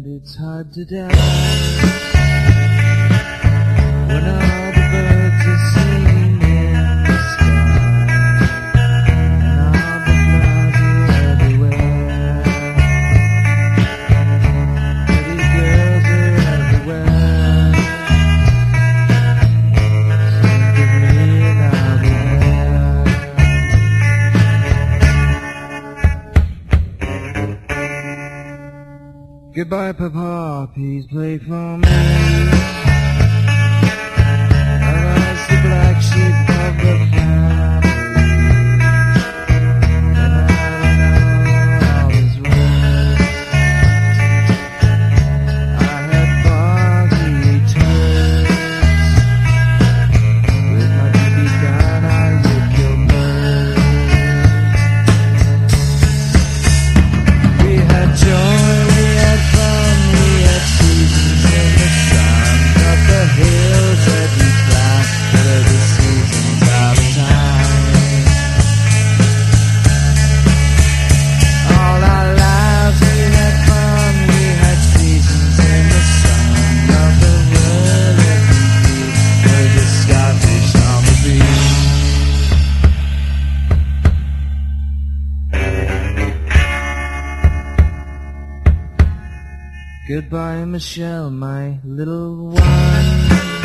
it's hard to die when all the birds are singing in the sky and all the flowers are everywhere. Pretty girls are everywhere. Think of me and I'll be there. Goodbye, Papa, please play for me. Otherwise the black sheep of the family, and I don't know all is worth. I had foggy turds. With my BB gun I would kill birds. We had joy, we had fun, we had seasons in the sun. Up the hills that we climbed, what are the seasons of time? All our lives we had fun, we had seasons in the sun. Of the world that we did, were the starfish on the beach. Goodbye, Michelle, my little one.